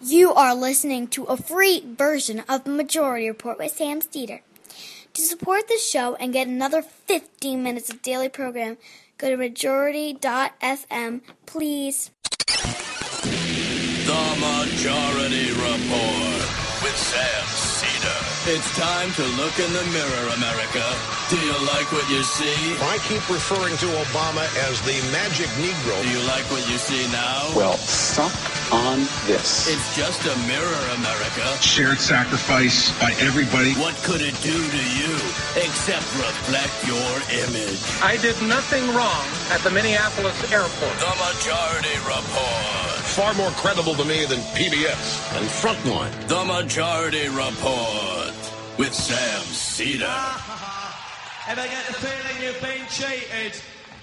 You are listening to a free version of the Majority Report with Sam Steeder. To support the show and get another 15 minutes of daily program, go to majority.fm, please. The Majority Report with Sam Steeder. It's time to look in the mirror, America. Do you like what you see? I keep referring to Obama as the magic Negro. Do you like what you see now? Well, suck on this. It's just a mirror, America. Shared sacrifice by everybody. What could it do to you except reflect your image? I did nothing wrong at the Minneapolis airport. The Majority Report. Far more credible to me than PBS and Frontline. The Majority Report with Sam Steeder. Ever get the feeling you've been cheated?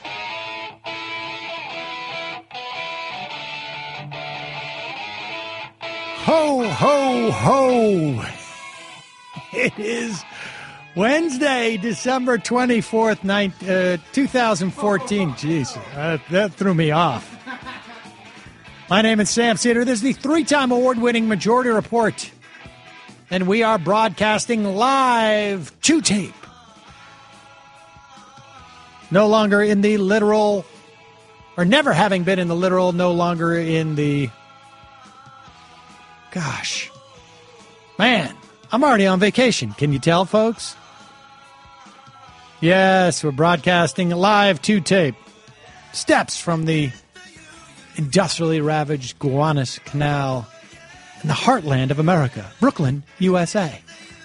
Ho, ho, ho. It is Wednesday, December 24th, 2014. Jeez, that threw me off. My name is Sam Steeder. This is the three-time award-winning Majority Report. And we are broadcasting live to tape. No longer in the literal, or never having been in the literal, no longer in the... Gosh. Man, I'm already on vacation. Can you tell, folks? Yes, we're broadcasting live to tape. Steps from the industrially ravaged Gowanus Canal in the heartland of America, Brooklyn, USA.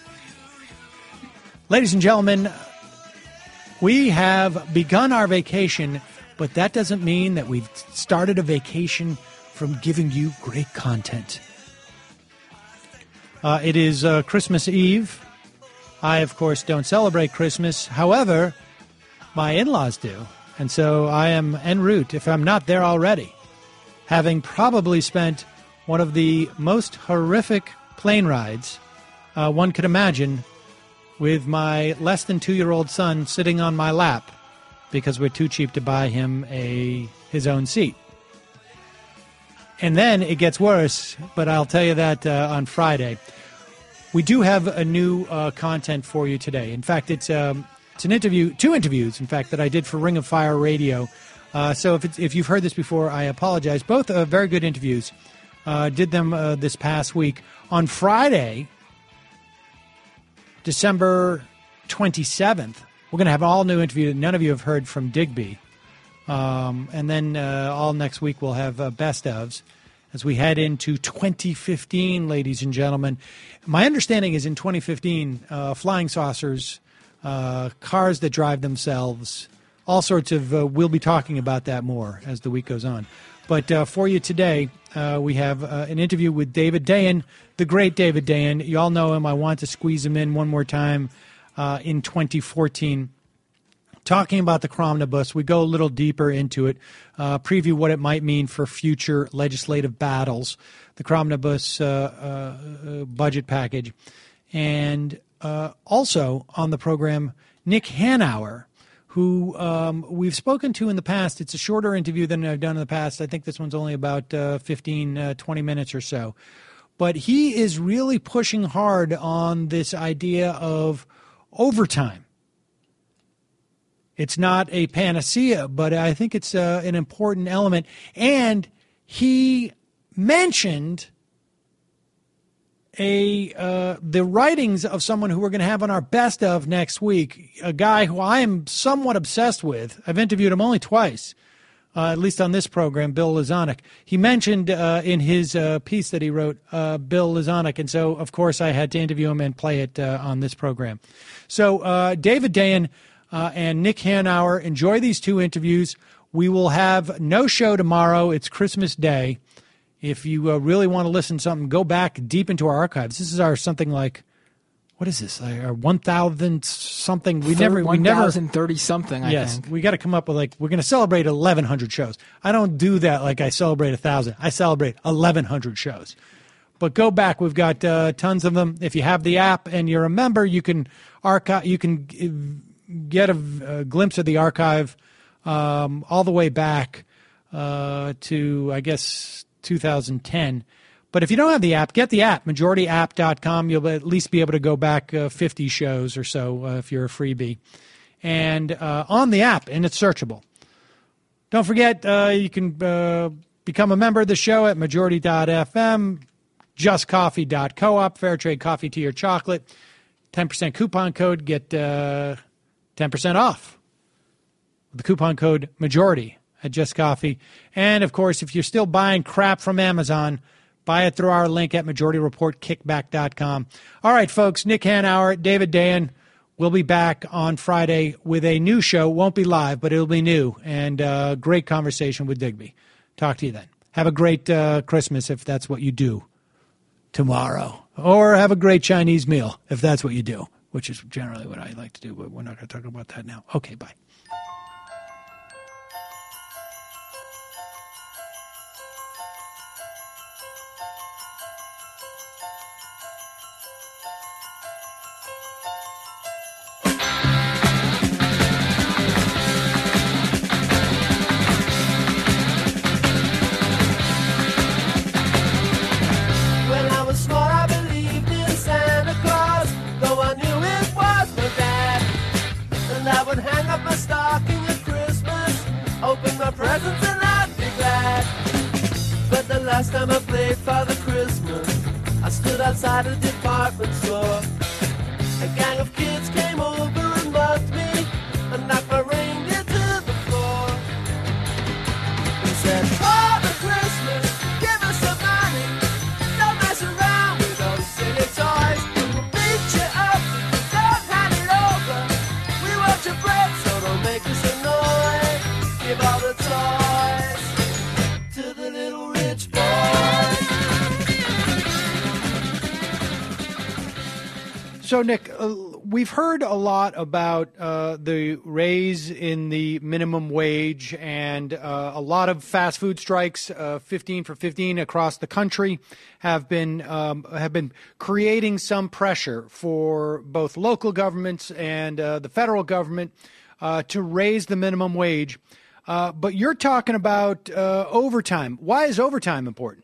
Ladies and gentlemen, we have begun our vacation, but that doesn't mean that we've started a vacation from giving you great content. It is Christmas Eve. I, of course, don't celebrate Christmas. However, my in-laws do. And so I am en route, if I'm not there already, having probably spent one of the most horrific plane rides one could imagine, with my less than 2-year-old son sitting on my lap because we're too cheap to buy him his own seat. And then it gets worse, but I'll tell you that on Friday. We do have a new content for you today. In fact, it's an interview, 2 interviews, in fact, that I did for Ring of Fire Radio. So if you've heard this before, I apologize. Both very good interviews. Did them this past week. On Friday, December 27th, we're going to have an all-new interview that none of you have heard from Digby. And then all next week we'll have best ofs as we head into 2015, ladies and gentlemen. My understanding is in 2015, flying saucers, cars that drive themselves, all sorts of, we'll be talking about that more as the week goes on. But for you today, we have an interview with David Dayen, the great David Dayen. You all know him. I want to squeeze him in one more time in 2014. Talking about the Cromnibus, we go a little deeper into it, preview what it might mean for future legislative battles, the Cromnibus budget package. And also on the program, Nick Hanauer, who we've spoken to in the past. It's a shorter interview than I've done in the past. I think this one's only about 15, 20 minutes or so. But he is really pushing hard on this idea of overtime. It's not a panacea, but I think it's an important element. And he mentioned the writings of someone who we're going to have on our best of next week, a guy who I am somewhat obsessed with. I've interviewed him only twice, at least on this program, Bill Lazanik. He mentioned in his piece that he wrote, Bill Lazanik, and so, of course, I had to interview him and play it on this program. So David Dayen and Nick Hanauer, enjoy these 2 interviews. We will have no show tomorrow. It's Christmas Day. If you really want to listen to something, go back deep into our archives. This is our something like, what is this? Our 1,000 something. We never 1,030 something. I think. We got to come up with we're going to celebrate 1,100 shows. I don't do that like I celebrate 1,000. I celebrate 1,100 shows. But go back. We've got tons of them. If you have the app and you're a member, you can archive. You can get a glimpse of the archive all the way back to, I guess, 2010. But if you don't have the app, get the app, majorityapp.com. You'll at least be able to go back 50 shows or so if you're a freebie. And on the app, and it's searchable. Don't forget, you can become a member of the show at majority.fm, justcoffee.coop, fair trade coffee, tea, or chocolate. 10% coupon code, get 10% off. The coupon code MAJORITY at Just Coffee. And, of course, if you're still buying crap from Amazon, buy it through our link at majorityreportkickback.com. All right, folks, Nick Hanauer, David Dayen. We'll be back on Friday with a new show. Won't be live, but it'll be new. And great conversation with Digby. Talk to you then. Have a great Christmas if that's what you do tomorrow. Or have a great Chinese meal if that's what you do, which is generally what I like to do, but we're not going to talk about that now. Okay, bye. Presents and I'd be glad. But the last time I played Father Christmas, I stood outside a department store. A gang of kids came over and mugged me and knocked my reindeer to the floor. He said, Father Christmas, give us some money. Don't mess around with those silly toys. We'll beat you up, don't hand it over. We want your bread, so don't make us annoyed. Give all the toys to the little rich boy. So, Nick, we've heard a lot about the raise in the minimum wage, and a lot of fast food strikes, 15 for 15 across the country, have been creating some pressure for both local governments and the federal government to raise the minimum wage. But you're talking about overtime. Why is overtime important?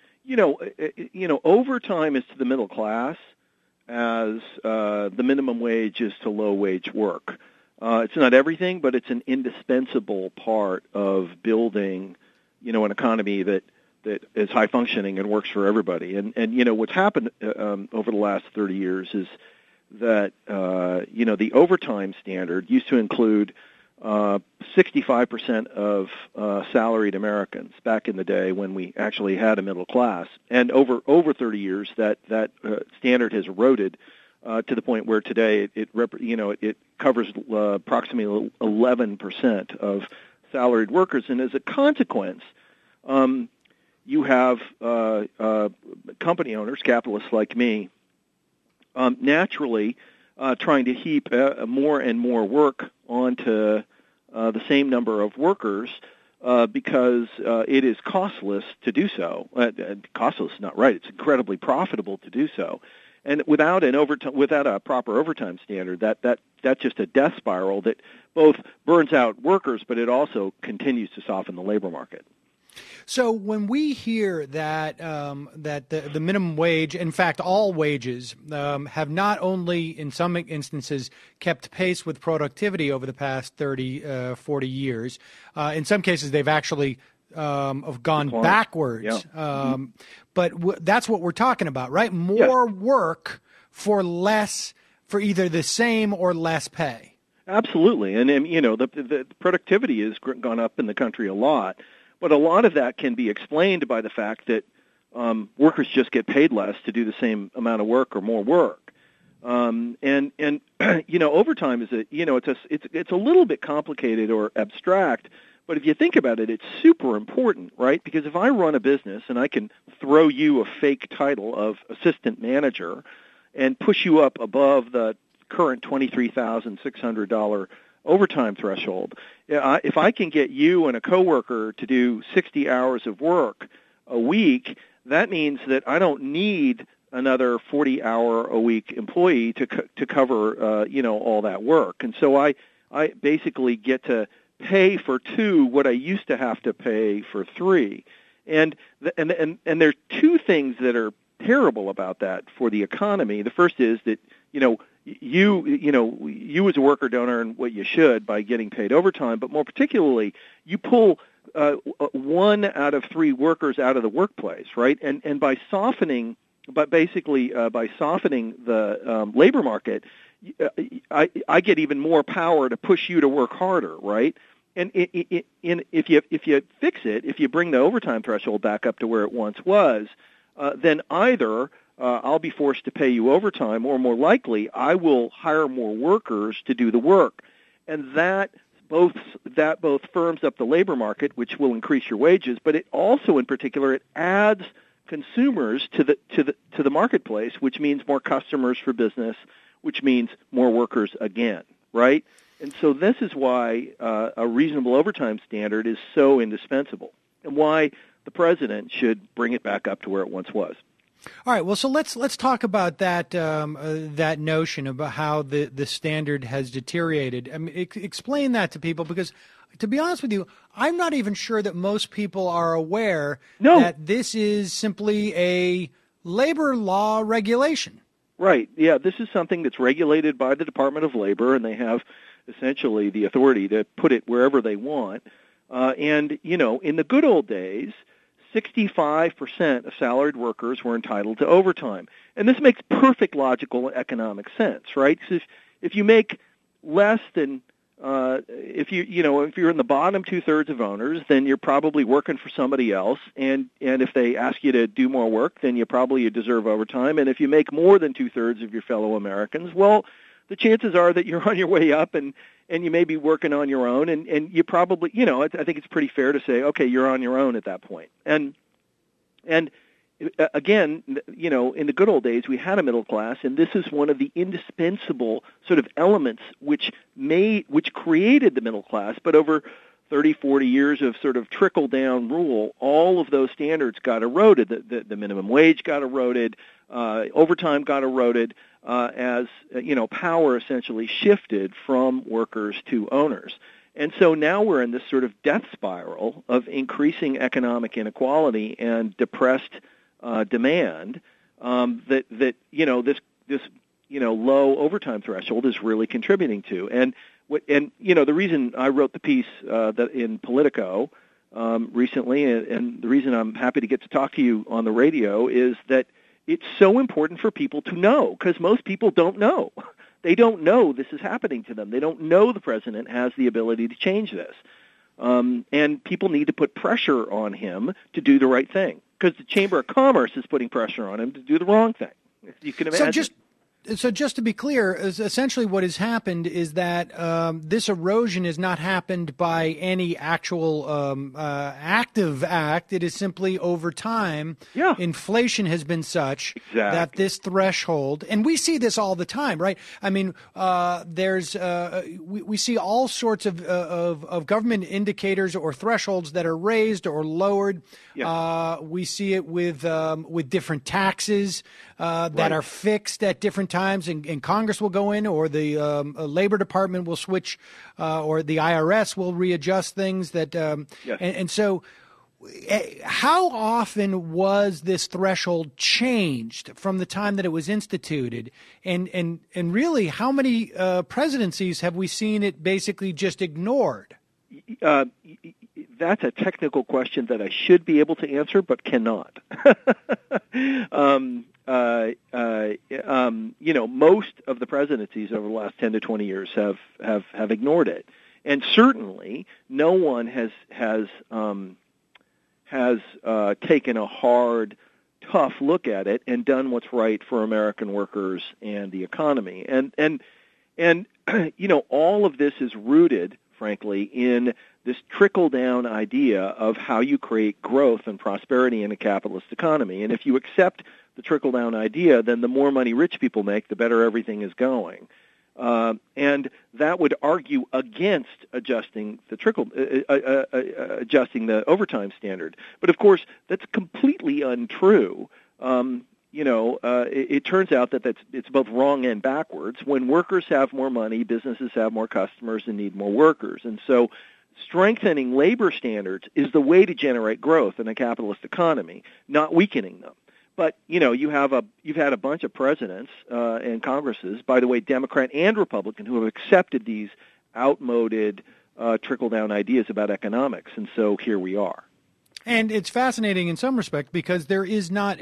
Overtime is to the middle class as the minimum wage is to low-wage work. It's not everything, but it's an indispensable part of building, an economy that is high-functioning and works for everybody. And what's happened over the last 30 years is that, the overtime standard used to include 65% of salaried Americans back in the day when we actually had a middle class, and over 30 years that standard has eroded to the point where today it covers approximately 11% of salaried workers, and as a consequence, you have company owners, capitalists like me, naturally trying to heap more and more work onto the same number of workers because it is costless to do so. Costless is not right. It's incredibly profitable to do so. And without a proper overtime standard, that's just a death spiral that both burns out workers, but it also continues to soften the labor market. So when we hear that the minimum wage, in fact, all wages, have not only in some instances kept pace with productivity over the past 30, 40 years, in some cases they've actually have gone backwards. Yeah. But that's what we're talking about, right? More work for less, for either the same or less pay. Absolutely. And the productivity has gone up in the country a lot. But a lot of that can be explained by the fact that workers just get paid less to do the same amount of work or more work, and overtime is it's a little bit complicated or abstract. But if you think about it, it's super important, right? Because if I run a business and I can throw you a fake title of assistant manager and push you up above the current $23,600 overtime threshold, if I can get you and a coworker to do 60 hours of work a week, that means that I don't need another 40-hour-a-week employee to cover all that work. And so I basically get to pay for two what I used to have to pay for three. And there are two things that are terrible about that for the economy. The first is that, you as a worker don't earn what you should by getting paid overtime, but more particularly, you pull 1 out of 3 workers out of the workplace, right? And by softening the labor market, I get even more power to push you to work harder, right? And if you fix it, if you bring the overtime threshold back up to where it once was, then either I'll be forced to pay you overtime, or more likely, I will hire more workers to do the work, and that both firms up the labor market, which will increase your wages, but it also, in particular, it adds consumers to the marketplace, which means more customers for business, which means more workers again, right? And so this is why a reasonable overtime standard is so indispensable, and why the president should bring it back up to where it once was. All right. Well, so let's talk about that that notion about how the standard has deteriorated. I mean, explain that to people, because, to be honest with you, I'm not even sure that most people are aware that this is simply a labor law regulation. Right. Yeah. This is something that's regulated by the Department of Labor, and they have essentially the authority to put it wherever they want. And in the good old days, 65% of salaried workers were entitled to overtime. And this makes perfect logical economic sense, right? So if you make less than, if you're in the bottom 2/3 of owners, then you're probably working for somebody else. And if they ask you to do more work, then you deserve overtime. And if you make more than 2/3 of your fellow Americans, well, the chances are that you're on your way up, and you may be working on your own, and you probably, I think it's pretty fair to say, okay, you're on your own at that point. And again, in the good old days, we had a middle class, and this is one of the indispensable sort of elements which created the middle class. But over 30, 40 years of sort of trickle-down rule, all of those standards got eroded. The minimum wage got eroded, overtime got eroded, as power essentially shifted from workers to owners. And so now we're in this sort of death spiral of increasing economic inequality and depressed demand that low overtime threshold is really contributing to. And the reason I wrote the piece that in Politico recently, and the reason I'm happy to get to talk to you on the radio, is that it's so important for people to know, because most people don't know. They don't know this is happening to them. They don't know the president has the ability to change this. And people need to put pressure on him to do the right thing, because the Chamber of Commerce is putting pressure on him to do the wrong thing. You can imagine. So just to be clear, essentially what has happened is that this erosion has not happened by any actual active act. It is simply over time. Yeah. Inflation has been such that this threshold, and we see this all the time, right? I mean, we see all sorts of government indicators or thresholds that are raised or lowered. Yeah. We see it with different taxes that are fixed at different times, and Congress will go in, or the Labor Department will switch, or the IRS will readjust things. And so, how often was this threshold changed from the time that it was instituted, and really, how many presidencies have we seen it basically just ignored? That's a technical question that I should be able to answer, but cannot. Most of the presidencies over the last 10 to 20 years have ignored it, and certainly no one has taken a hard, tough look at it and done what's right for American workers and the economy. And all of this is rooted, frankly, in this trickle-down idea of how you create growth and prosperity in a capitalist economy. And if you accept the trickle-down idea, then the more money rich people make, the better everything is going. And that would argue against adjusting the overtime standard. But of course, that's completely untrue. It turns out that it's both wrong and backwards. When workers have more money, businesses have more customers and need more workers. And so strengthening labor standards is the way to generate growth in a capitalist economy, not weakening them. But you've had a bunch of presidents and Congresses, by the way, Democrat and Republican, who have accepted these outmoded trickle-down ideas about economics, and so here we are. And it's fascinating in some respect because there is not,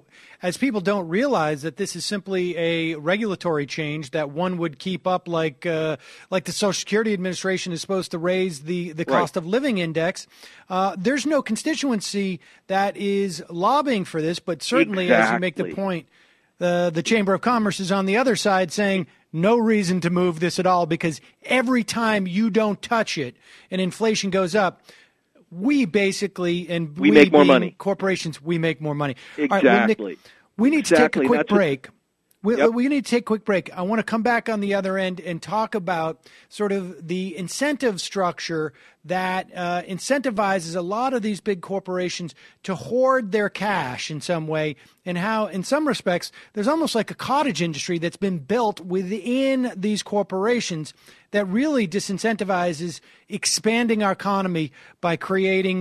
as people don't realize that this is simply a regulatory change that one would keep up like the Social Security Administration is supposed to raise the cost of living index. There's no constituency that is lobbying for this, but certainly, as you make the point, the Chamber of Commerce is on the other side saying no reason to move this at all because every time you don't touch it and inflation goes up, we basically, and we make more money. Corporations, we make more money. Exactly. All right, Nick, we need to take a quick break. We need to take a quick break. I want to come back on the other end and talk about sort of the incentive structure that incentivizes a lot of these big corporations to hoard their cash in some way, and how, in some respects, there's almost like a cottage industry that's been built within these corporations that really disincentivizes expanding our economy by creating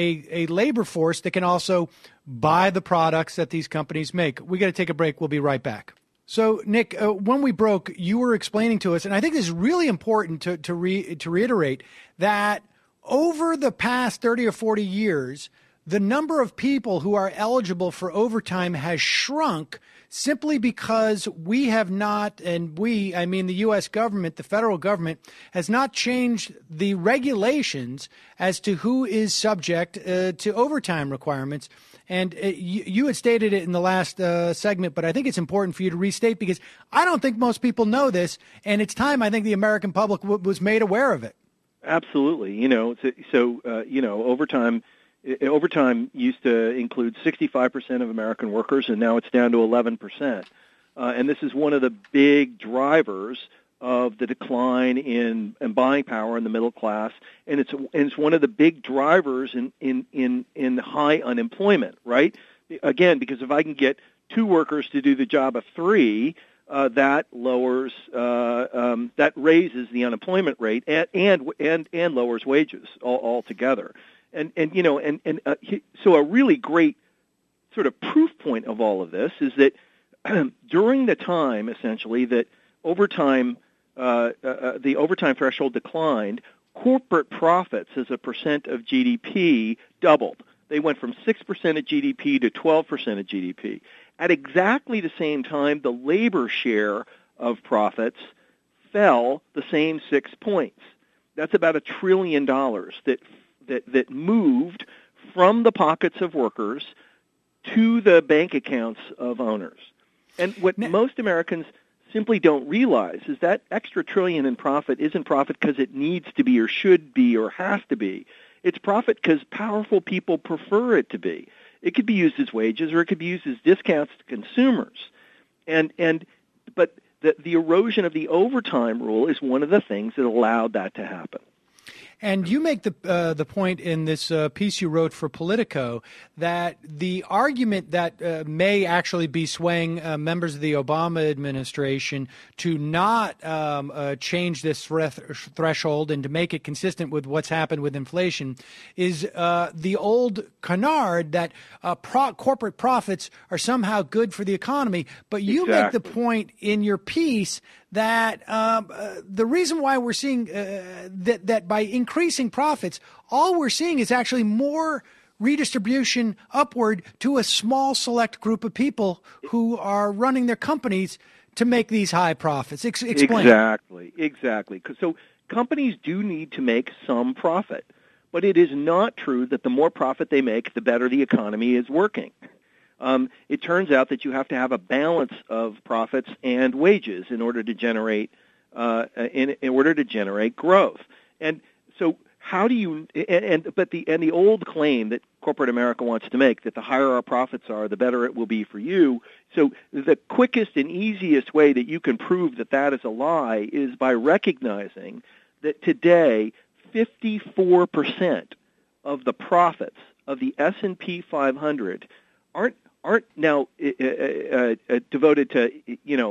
a labor force that can also buy the products that these companies make. We got to take a break. We'll be right back. So, Nick, when we broke, you were explaining to us, and I think this is really important to reiterate, that over the past 30 or 40 years, the number of people who are eligible for overtime has shrunk simply because we have not, and I mean the U.S. government, the federal government, has not changed the regulations as to who is subject to overtime requirements. And you had stated it in the last segment, but I think it's important for you to restate because I don't think most people know this, and it's time I think the American public was made aware of it. Absolutely. Overtime used to include 65% of American workers, and now it's down to 11%. And this is one of the big drivers of the decline in buying power in the middle class, and it's one of the big drivers in high unemployment. Right? Again, because if I can get two workers to do the job of three, that raises the unemployment rate and lowers wages altogether. So a really great sort of proof point of all of this is that during the time, essentially, that the overtime threshold declined, corporate profits as a percent of GDP doubled. They went from 6% of GDP to 12% of GDP. At exactly the same time, the labor share of profits fell the same 6 points. That's about $1 trillion that moved from the pockets of workers to the bank accounts of owners. And what most Americans simply don't realize is that extra trillion in profit isn't profit because it needs to be or should be or has to be. It's profit because powerful people prefer it to be. It could be used as wages or it could be used as discounts to consumers. But the erosion of the overtime rule is one of the things that allowed that to happen. And you make the point in this piece you wrote for Politico that the argument that may actually be swaying members of the Obama administration to not change this threshold and to make it consistent with what's happened with inflation is the old canard that corporate profits are somehow good for the economy. But you make the point in your piece that the reason why we're seeing that by increasing profits, all we're seeing is actually more redistribution upward to a small select group of people who are running their companies to make these high profits. Explain. Exactly. So companies do need to make some profit, but it is not true that the more profit they make, the better the economy is working. It turns out that you have to have a balance of profits and wages in order to generate growth. And so, how do you? But the old claim that corporate America wants to make that the higher our profits are, the better it will be for you. So the quickest and easiest way that you can prove that is a lie is by recognizing that today 54% of the profits of the S&P 500 aren't now devoted to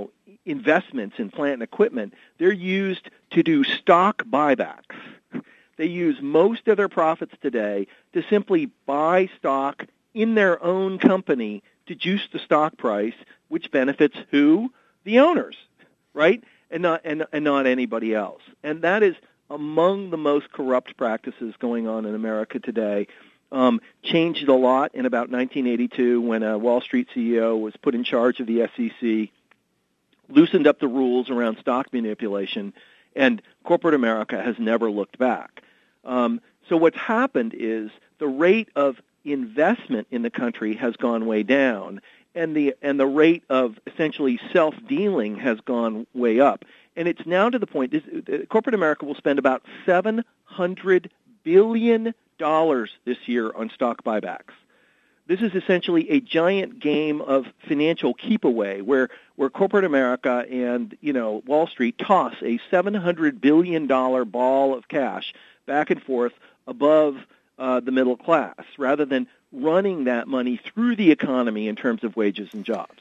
investments in plant and equipment. They're used to do stock buybacks. They use most of their profits today to simply buy stock in their own company to juice the stock price, which benefits who? The owners, right? And not anybody else. And that is among the most corrupt practices going on in America today. Changed a lot in about 1982 when a Wall Street CEO was put in charge of the SEC, loosened up the rules around stock manipulation, and corporate America has never looked back. So what's happened is the rate of investment in the country has gone way down, and the rate of essentially self-dealing has gone way up. And it's now to the point, corporate America will spend about $700 billion this year on stock buybacks. This is essentially a giant game of financial keep-away where corporate America and, Wall Street toss a $700 billion ball of cash back and forth above the middle class rather than running that money through the economy in terms of wages and jobs.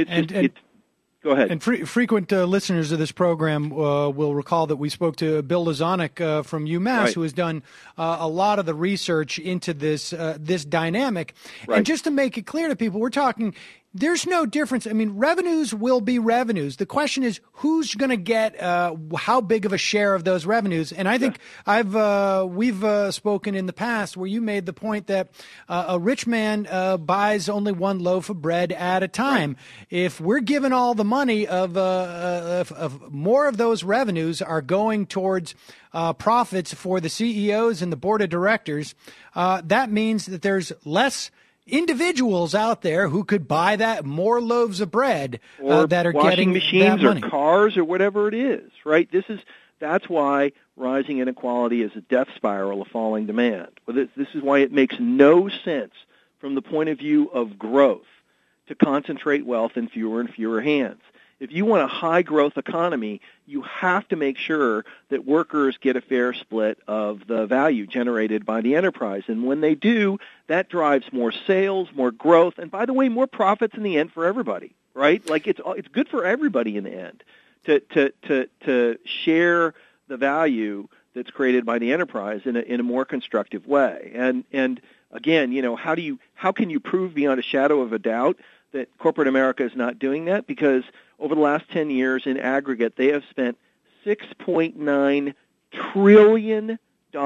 Go ahead. And frequent listeners of this program will recall that we spoke to Bill Lazonik from UMass, right, who has done a lot of the research into this dynamic. Right. And just to make it clear to people, we're talking, there's no difference. I mean, revenues will be revenues. The question is, who's going to get how big of a share of those revenues? And I think we've spoken in the past where you made the point that a rich man buys only one loaf of bread at a time. Right. If we're given all the money of more of those revenues are going towards profits for the CEOs and the board of directors, that means that there's less individuals out there who could buy that more loaves of bread that are getting machines that money. Or cars or whatever it is, right? That's why rising inequality is a death spiral of falling demand. This is why it makes no sense from the point of view of growth to concentrate wealth in fewer and fewer hands. If you want a high-growth economy, you have to make sure that workers get a fair split of the value generated by the enterprise. And when they do, that drives more sales, more growth, and by the way, more profits in the end for everybody, right? Like it's good for everybody in the end to share the value that's created by the enterprise in a more constructive way. And again, how can you prove beyond a shadow of a doubt that corporate America is not doing that? Because over the last 10 years, in aggregate, they have spent $6.9 trillion,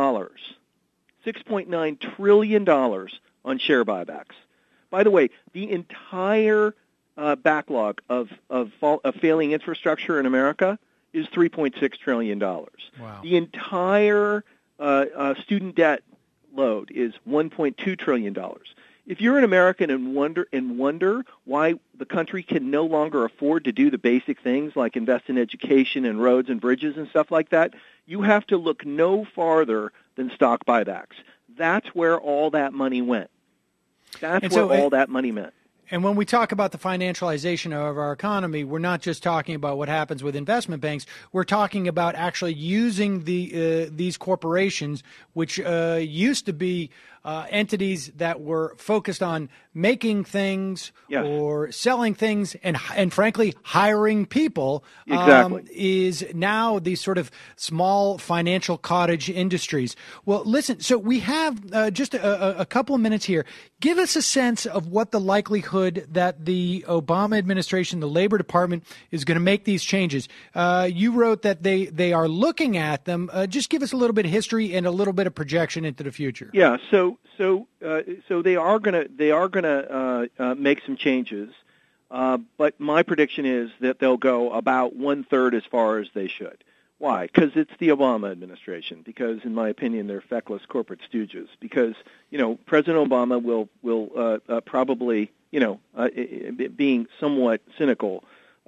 $6.9 trillion on share buybacks. By the way, the entire backlog of failing infrastructure in America is $3.6 trillion. Wow. The entire student debt load is $1.2 trillion. If you're an American and wonder why the country can no longer afford to do the basic things like invest in education and roads and bridges and stuff like that, you have to look no farther than stock buybacks. That's where all that money went. That's where all that money went. And when we talk about the financialization of our economy, we're not just talking about what happens with investment banks. We're talking about actually using these corporations, which used to be entities that were focused on making things, yes, or selling things and frankly, hiring people. Exactly. Is now these sort of small financial cottage industries. Well, listen, so we have just a couple of minutes here. Give us a sense of what the likelihood that the Obama administration, the Labor Department, is going to make these changes. You wrote that they are looking at them. Just give us a little bit of history and a little bit of projection into the future. Yeah. So they are gonna make some changes, but my prediction is that they'll go about 1/3 as far as they should. Why? Because it's the Obama administration. Because, in my opinion, they're feckless corporate stooges. Because President Obama will probably, being somewhat cynical,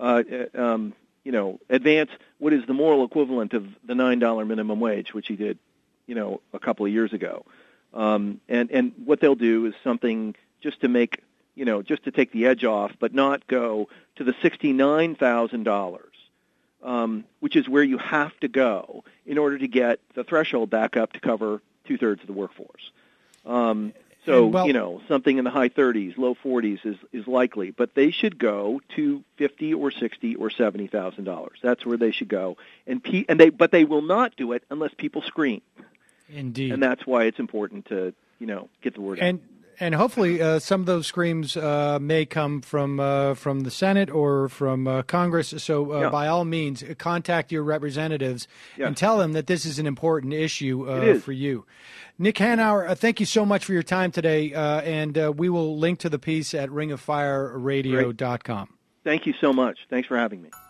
advance what is the moral equivalent of the $9 minimum wage, which he did, a couple of years ago. And what they'll do is something just to make, just to take the edge off, but not go to the $69,000. Which is where you have to go in order to get the threshold back up to cover 2/3 of the workforce. Something in the high 30s, low 40s is likely, but they should go to $50,000 or $60,000 or $70,000. That's where they should go, but they will not do it unless people scream. Indeed. And that's why it's important to, get the word out. And hopefully some of those screams may come from the Senate or from Congress. So by all means, contact your representatives and tell them that this is an important issue for you. Nick Hanauer, thank you so much for your time today, and we will link to the piece at ringoffireradio.com. Great. Thank you so much. Thanks for having me.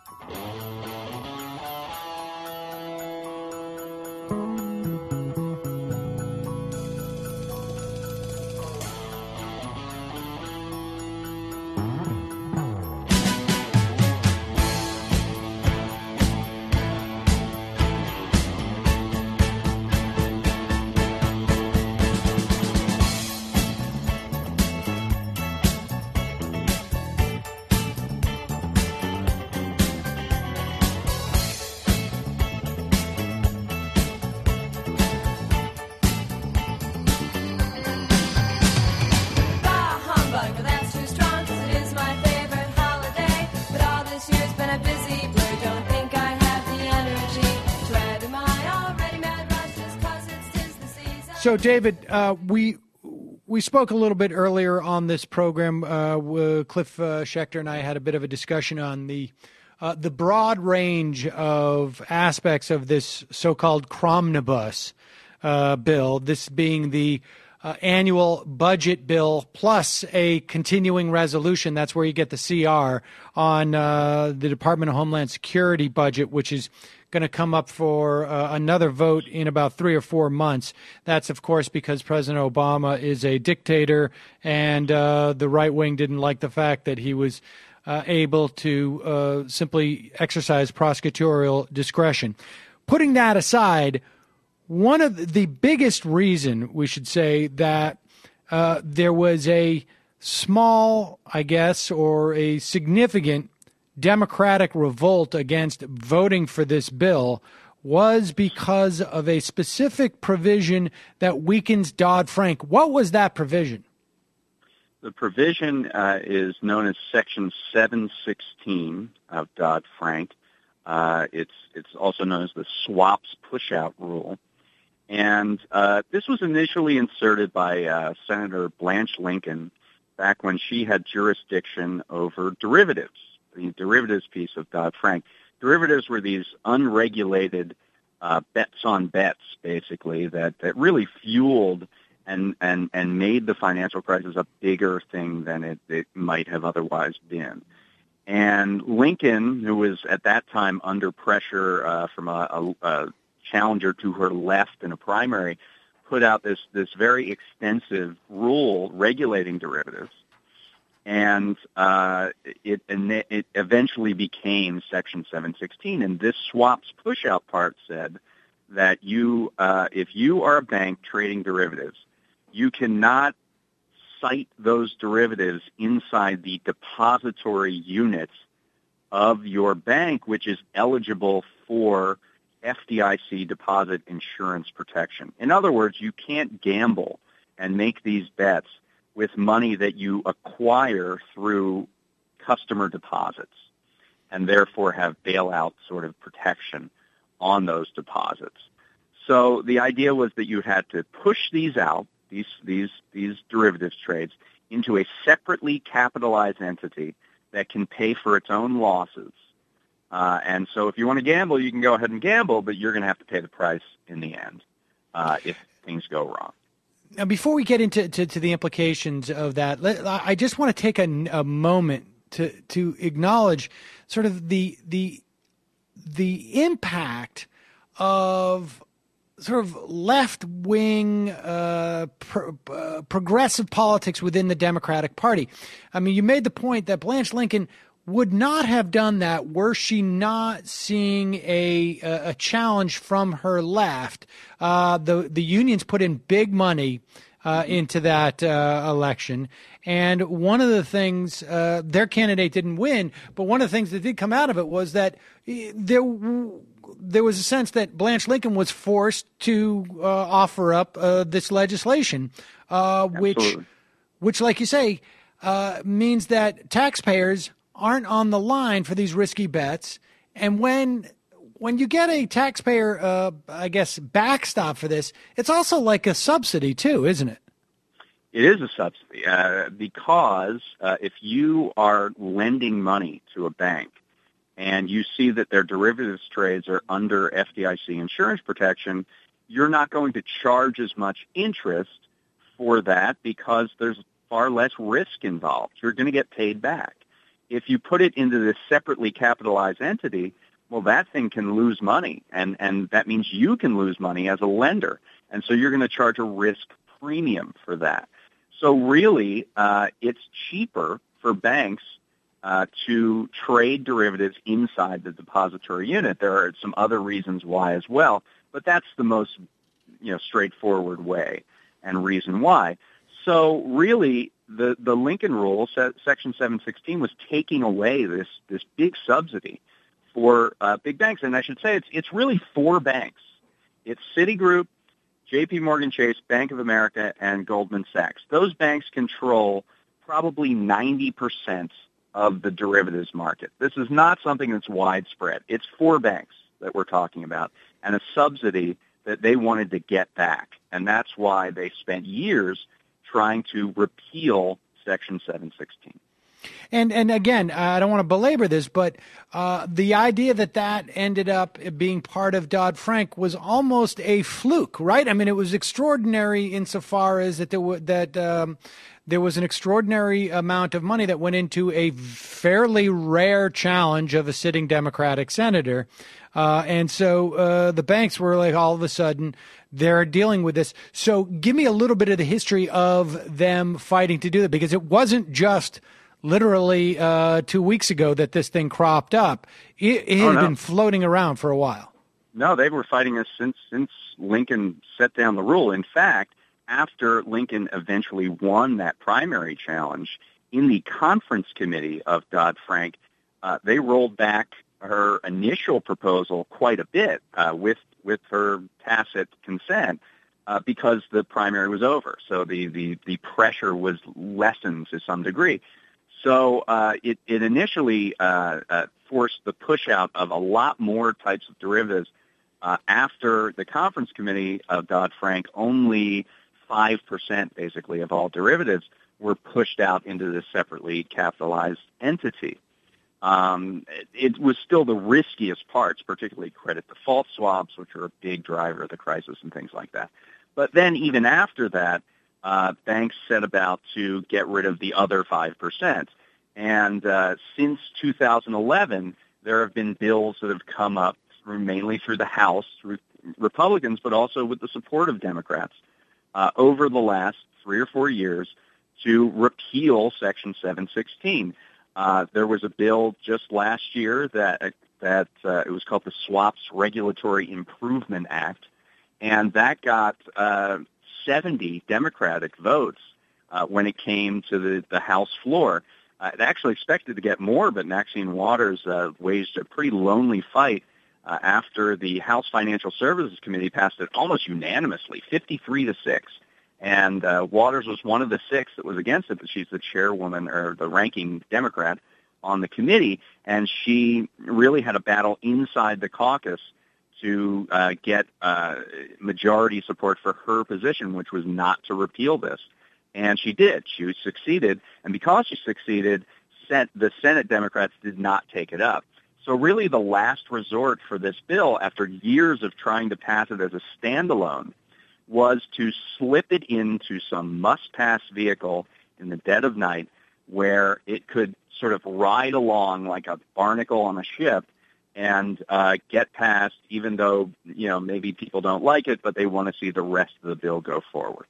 So, David, we spoke a little bit earlier on this program. Cliff Schechter and I had a bit of a discussion on the broad range of aspects of this so-called Cromnibus bill, this being the annual budget bill plus a continuing resolution. That's where you get the CR on the Department of Homeland Security budget, which is going to come up for another vote in about 3 or 4 months. That's, of course, because President Obama is a dictator, and the right wing didn't like the fact that he was able to simply exercise prosecutorial discretion. Putting that aside, one of the biggest reason, we should say, that there was a small, I guess, or a significant Democratic revolt against voting for this bill was because of a specific provision that weakens Dodd-Frank. What was that provision? The provision is known as Section 716 of Dodd-Frank. It's also known as the swaps push-out rule. And this was initially inserted by Senator Blanche Lincoln back when she had jurisdiction over derivatives, the derivatives piece of Dodd-Frank. Derivatives were these unregulated bets on bets, basically, that really fueled and made the financial crisis a bigger thing than it might have otherwise been. And Lincoln, who was at that time under pressure from a challenger to her left in a primary, put out this very extensive rule regulating derivatives. And it eventually became Section 716. And this swaps push-out part said that if you are a bank trading derivatives, you cannot cite those derivatives inside the depository units of your bank, which is eligible for FDIC deposit insurance protection. In other words, you can't gamble and make these bets with money that you acquire through customer deposits and therefore have bailout sort of protection on those deposits. So the idea was that you had to push these out, these derivatives trades, into a separately capitalized entity that can pay for its own losses. And so if you want to gamble, you can go ahead and gamble, but you're going to have to pay the price in the end if things go wrong. Now, before we get into the implications of that, I just want to take a moment to acknowledge sort of the impact of sort of left-wing progressive politics within the Democratic Party. I mean, you made the point that Blanche Lincoln would not have done that were she not seeing a challenge from her left. The unions put in big money into that election. And one of the things, their candidate didn't win, but one of the things that did come out of it was that there was a sense that Blanche Lincoln was forced to offer up this legislation, which, like you say, means that taxpayers aren't on the line for these risky bets. And when when you get a taxpayer, backstop for this, it's also like a subsidy too, isn't it? It is a subsidy because if you are lending money to a bank and you see that their derivatives trades are under FDIC insurance protection, you're not going to charge as much interest for that because there's far less risk involved. You're going to get paid back. If you put it into this separately capitalized entity, well, that thing can lose money, and that means you can lose money as a lender. And so you're going to charge a risk premium for that. So really, it's cheaper for banks to trade derivatives inside the depository unit. There are some other reasons why as well, but that's the most straightforward way and reason why. So really, the Lincoln Rule, Section 716, was taking away this big subsidy for big banks. And I should say it's really four banks. It's Citigroup, J.P. Morgan Chase, Bank of America, and Goldman Sachs. Those banks control probably 90% of the derivatives market. This is not something that's widespread. It's four banks that we're talking about and a subsidy that they wanted to get back. And that's why they spent years trying to repeal Section 716. And again, I don't want to belabor this, but the idea that ended up being part of Dodd-Frank was almost a fluke, right? I mean, it was extraordinary insofar as that there was an extraordinary amount of money that went into a fairly rare challenge of a sitting Democratic senator. And so the banks were like, all of a sudden, they're dealing with this. So give me a little bit of the history of them fighting to do that, because it wasn't just literally 2 weeks ago that this thing cropped up. It had been floating around for a while. No, they were fighting this since Lincoln set down the rule. In fact, after Lincoln eventually won that primary challenge, in the conference committee of Dodd-Frank, they rolled back her initial proposal quite a bit with her tacit consent because the primary was over. So the pressure was lessened to some degree. So it initially forced the push out of a lot more types of derivatives. After the conference committee of Dodd-Frank, only 5% basically of all derivatives were pushed out into this separately capitalized entity. It was still the riskiest parts, particularly credit default swaps, which are a big driver of the crisis and things like that. But then even after that, banks set about to get rid of the other 5%. And since 2011, there have been bills that have come up mainly through the House, through Republicans, but also with the support of Democrats over the last 3 or 4 years to repeal Section 716. There was a bill just last year that it was called the Swaps Regulatory Improvement Act, and that got 70 Democratic votes when it came to the House floor. It actually expected to get more, but Maxine Waters waged a pretty lonely fight after the House Financial Services Committee passed it almost unanimously, 53-6. And Waters was one of the 6 that was against it, but she's the chairwoman or the ranking Democrat on the committee, and she really had a battle inside the caucus to get majority support for her position, which was not to repeal this. And she did. She succeeded. And because she succeeded, the Senate Democrats did not take it up. So really the last resort for this bill, after years of trying to pass it as a standalone, was to slip it into some must-pass vehicle in the dead of night where it could sort of ride along like a barnacle on a ship and get passed, even though, maybe people don't like it, but they want to see the rest of the bill go forward.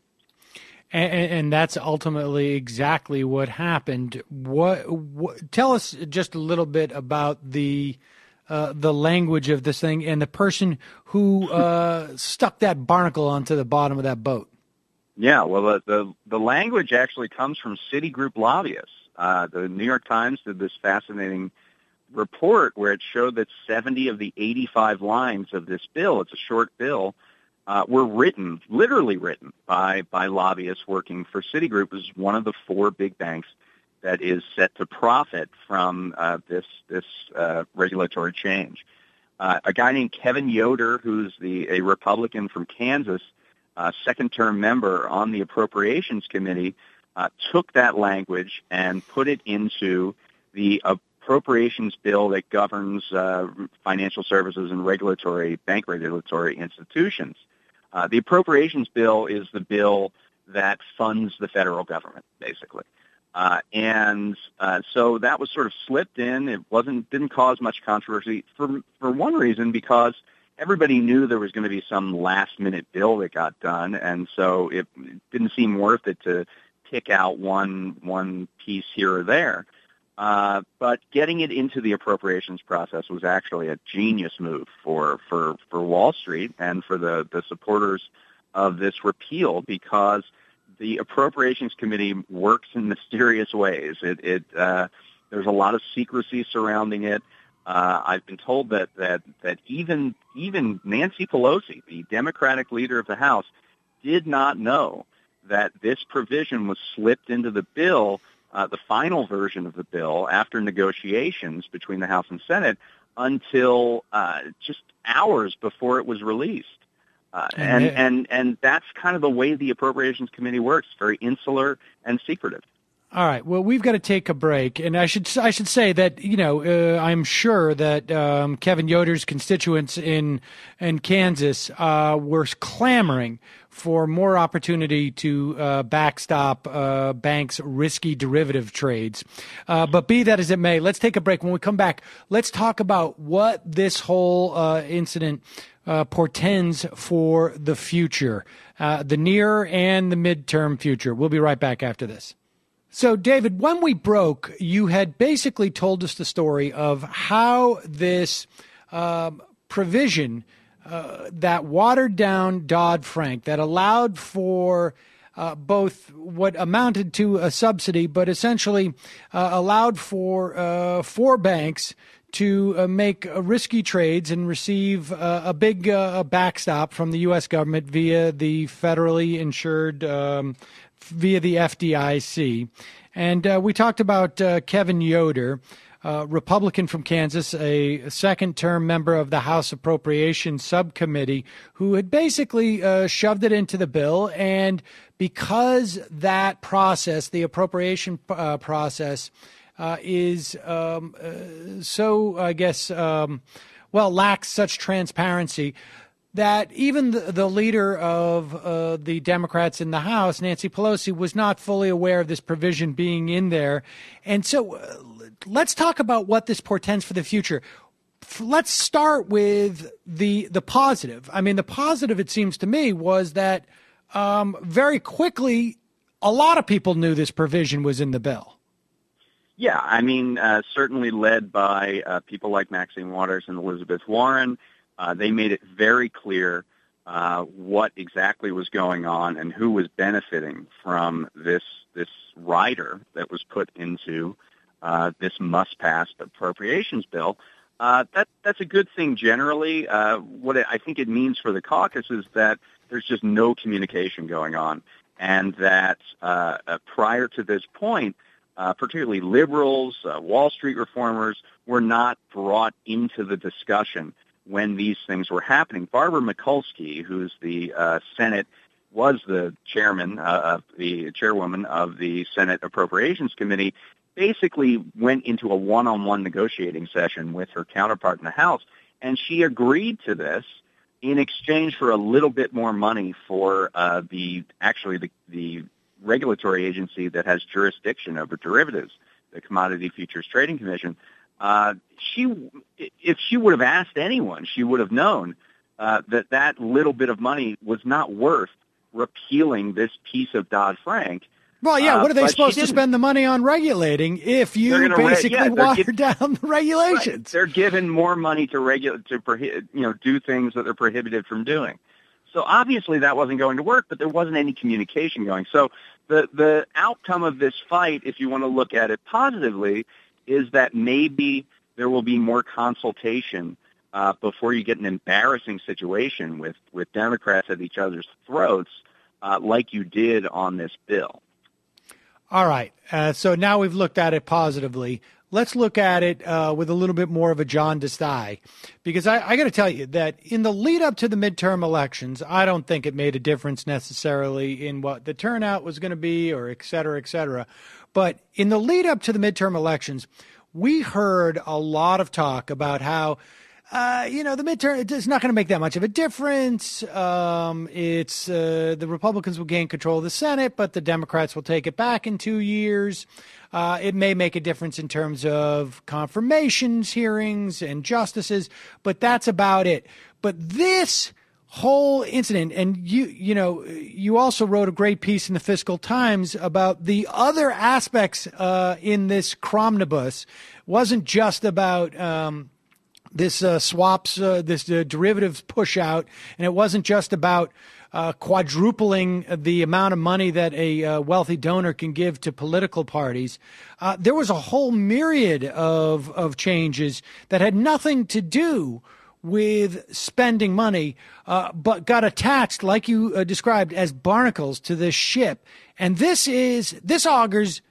And that's ultimately exactly what happened. What tell us just a little bit about the language of this thing and the person who stuck that barnacle onto the bottom of that boat. Yeah, well, the language actually comes from Citigroup lobbyists. The New York Times did this fascinating report where it showed that 70 of the 85 lines of this bill, it's a short bill, were literally written by lobbyists working for Citigroup, which is one of the 4 big banks that is set to profit from this regulatory change. A guy named Kevin Yoder, who's a Republican from Kansas, second-term member on the Appropriations Committee, took that language and put it into the appropriations bill that governs financial services and bank regulatory institutions. The appropriations bill is the bill that funds the federal government, basically. So that was sort of slipped in. It didn't cause much controversy for one reason, because everybody knew there was going to be some last-minute bill that got done, and so it didn't seem worth it to pick out one piece here or there. But getting it into the appropriations process was actually a genius move for Wall Street and for the supporters of this repeal, because the Appropriations Committee works in mysterious ways. There's a lot of secrecy surrounding it. I've been told that even Nancy Pelosi, the Democratic leader of the House, did not know that this provision was slipped into the bill, the final version of the bill, after negotiations between the House and Senate, until just hours before it was released. And that's kind of the way the Appropriations Committee works, very insular and secretive. All right. Well, we've got to take a break, and I should say that I'm sure that Kevin Yoder's constituents in Kansas were clamoring for more opportunity to backstop banks' risky derivative trades. But be that as it may, let's take a break. When we come back, let's talk about what this whole incident portends for the future, the near and the midterm future. We'll be right back after this. So, David, when we broke, you had basically told us the story of how this provision that watered down Dodd-Frank, that allowed for both what amounted to a subsidy, but essentially allowed for banks to make risky trades and receive a big backstop from the U.S. government via the federally insured via the FDIC. And we talked about Kevin Yoder, Republican from Kansas, a second-term member of the House Appropriations Subcommittee, who had basically shoved it into the bill. And because that process, the appropriation process, is so, I guess, lacks such transparency, that even the leader of the Democrats in the House, Nancy Pelosi, was not fully aware of this provision being in there. And so let's talk about what this portends for the future. Let's start with the positive. I mean, the positive, it seems to me, was that very quickly a lot of people knew this provision was in the bill. Yeah, I mean, certainly led by people like Maxine Waters and Elizabeth Warren. They made it very clear what exactly was going on and who was benefiting from this rider that was put into this must-pass appropriations bill. That's a good thing generally. What I think it means for the caucus is that there's just no communication going on, and that prior to this point, particularly liberals, Wall Street reformers, were not brought into the discussion when these things were happening. Barbara Mikulski, who's the was the chairwoman of the Senate Appropriations Committee, basically went into a one-on-one negotiating session with her counterpart in the House, and she agreed to this in exchange for a little bit more money for the regulatory agency that has jurisdiction over derivatives, the Commodity Futures Trading Commission. If she would have asked anyone, she would have known that little bit of money was not worth repealing this piece of Dodd-Frank. Well, yeah, what are they supposed to spend the money on regulating if you basically water down the regulations? Right. They're given more money to do things that they're prohibited from doing. So obviously that wasn't going to work, but there wasn't any communication going. So the outcome of this fight, if you want to look at it positively, is that maybe there will be more consultation before you get an embarrassing situation with Democrats at each other's throats like you did on this bill. All right. So now we've looked at it positively. let's look at it with a little bit more of a jaundiced eye. Because I got to tell you that in the lead up to the midterm elections, I don't think it made a difference necessarily in what the turnout was going to be or et cetera, et cetera. But in the lead up to the midterm elections, we heard a lot of talk about how the midterm, it's not going to make that much of a difference. The Republicans will gain control of the Senate, but the Democrats will take it back in 2 years. It may make a difference in terms of confirmations, hearings, and justices, but that's about it. But this whole incident, and you also wrote a great piece in the Fiscal Times about the other aspects in this cromnibus. Wasn't just about this swaps, this derivatives push out, and it wasn't just about quadrupling the amount of money that a wealthy donor can give to political parties. There was a whole myriad of changes that had nothing to do with spending money, but got attached, like you described, as barnacles to this ship. And this augurs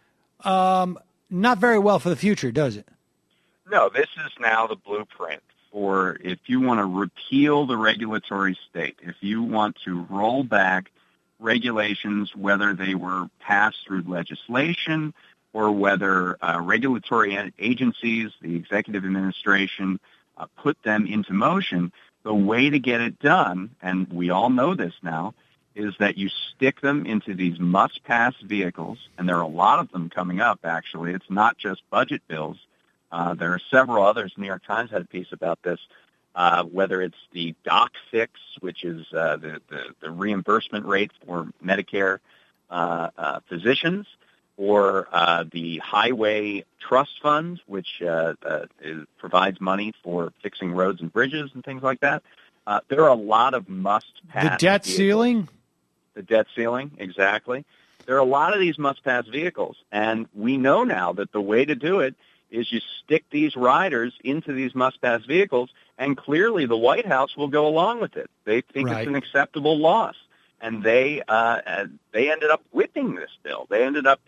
not very well for the future, does it? No, this is now the blueprint for if you want to repeal the regulatory state, if you want to roll back regulations, whether they were passed through legislation or whether regulatory agencies, the executive administration, put them into motion, the way to get it done, and we all know this now, is that you stick them into these must-pass vehicles, and there are a lot of them coming up, actually. It's not just budget bills. There are several others. New York Times had a piece about this, whether it's the doc fix, which is the reimbursement rate for Medicare physicians, or the highway trust fund, which provides money for fixing roads and bridges and things like that. There are a lot of must-pass. The debt vehicles. ceiling? The debt ceiling, exactly. There are a lot of these must-pass vehicles, and we know now that the way to do it is you stick these riders into these must-pass vehicles, and clearly the White House will go along with it. They think It's an acceptable loss, and they ended up whipping this bill. They ended up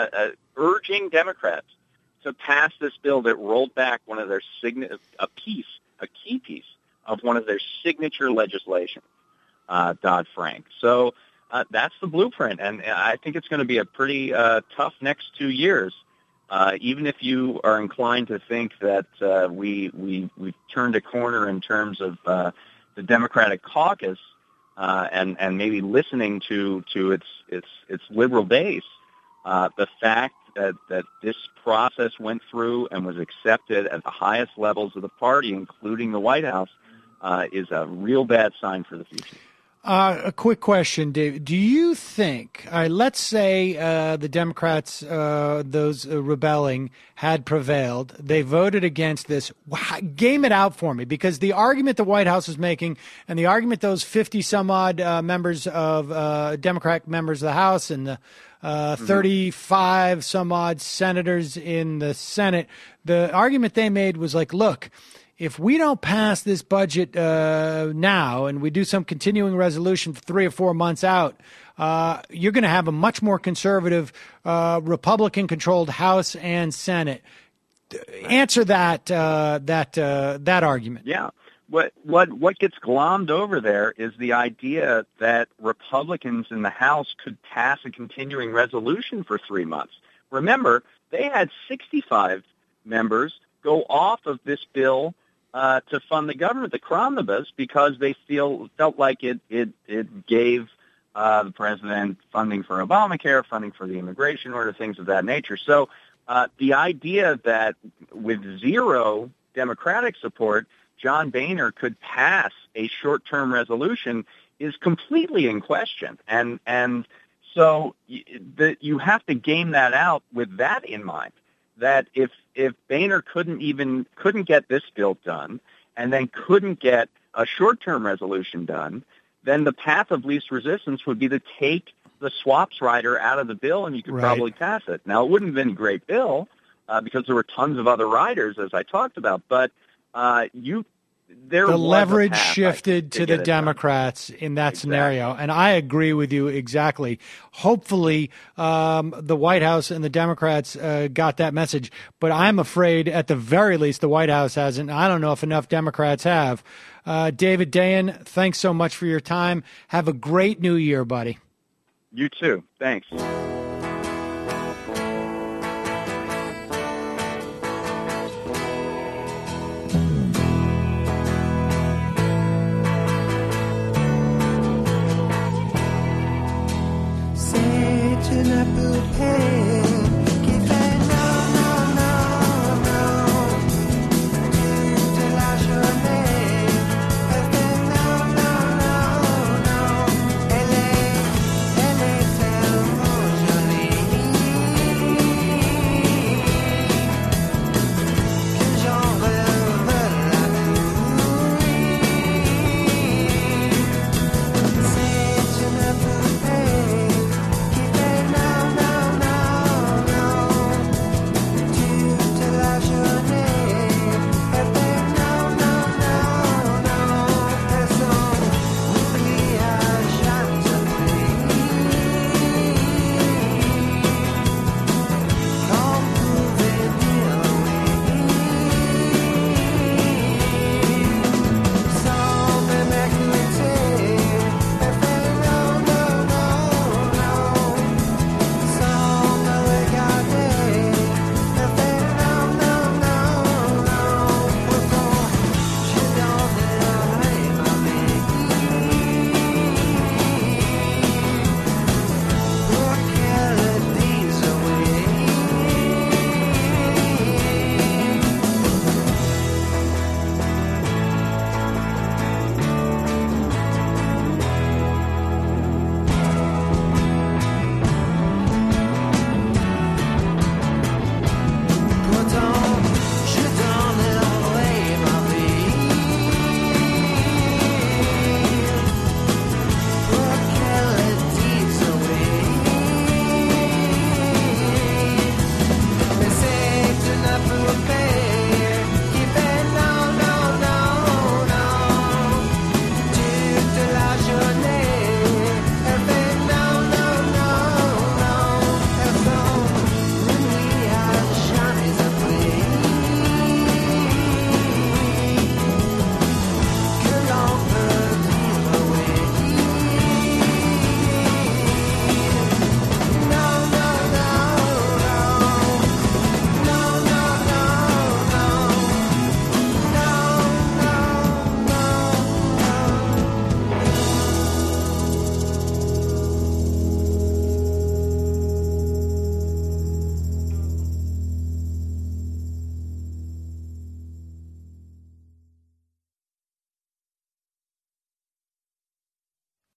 urging Democrats to pass this bill that rolled back one of their a key piece of one of their signature legislation, Dodd-Frank. So that's the blueprint, and I think it's going to be a pretty tough next 2 years. Even if you are inclined to think that we've turned a corner in terms of the Democratic caucus and maybe listening to its liberal base, the fact that this process went through and was accepted at the highest levels of the party, including the White House, is a real bad sign for the future. A quick question, Dave. Do you think, let's say the Democrats, those rebelling, had prevailed. They voted against this. Game it out for me, because the argument the White House is making and the argument those 50-some-odd members of Democrat members of the House and the 35-some-odd senators in the Senate, the argument they made was like, look, if we don't pass this budget now and we do some continuing resolution for 3 or 4 months out, you're going to have a much more conservative Republican-controlled House and Senate. Answer that argument. Yeah. What gets glommed over there is the idea that Republicans in the House could pass a continuing resolution for 3 months. Remember, they had 65 members go off of this bill to fund the government, the cromnibus, because they felt like it gave the president funding for Obamacare, funding for the immigration order, things of that nature. So the idea that with zero Democratic support, John Boehner could pass a short-term resolution is completely in question. And so you have to game that out with that in mind. That if Boehner couldn't get this bill done and then couldn't get a short-term resolution done, then the path of least resistance would be to take the swaps rider out of the bill and you could probably pass it. Now, it wouldn't have been a great bill because there were tons of other riders, as I talked about, but the leverage shifted to the Democrats in that scenario. And I agree with you exactly. Hopefully, the White House and the Democrats got that message. But I'm afraid, at the very least, the White House hasn't. I don't know if enough Democrats have. David Dayen, thanks so much for your time. Have a great new year, buddy. You too. Thanks.